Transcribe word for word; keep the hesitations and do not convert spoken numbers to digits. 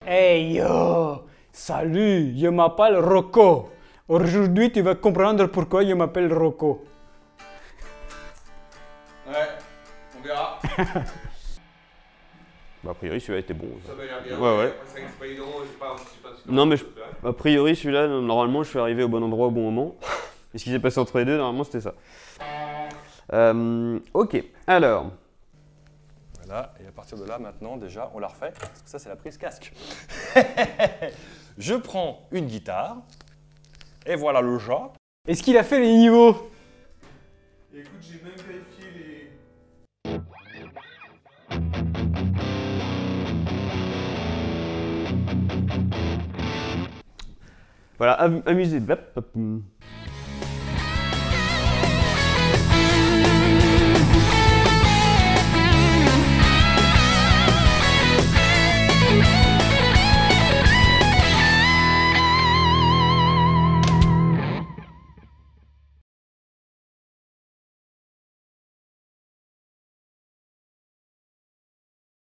Hey yo! Salut, je m'appelle Rocco. Aujourd'hui, tu vas comprendre pourquoi je m'appelle Rocco. Ouais, on verra. Bah, a priori, celui-là était bon. Ça m'a l'air bien. Ouais, ouais. C'est vrai que c'est pas évident, j'ai pas, je sais pas si Non, mais je- a priori, celui-là, normalement, je suis arrivé au bon endroit au bon moment. Et ce qui s'est passé entre les deux, normalement, c'était ça. Euh, ok, alors. Voilà, et à partir de là, maintenant, déjà, on la refait, parce que ça, c'est la prise casque. Je prends une guitare, et voilà le jas. Est-ce qu'il a fait les niveaux? Écoute, j'ai même vérifié les. Voilà, am- amusez. Hop, hop, hum.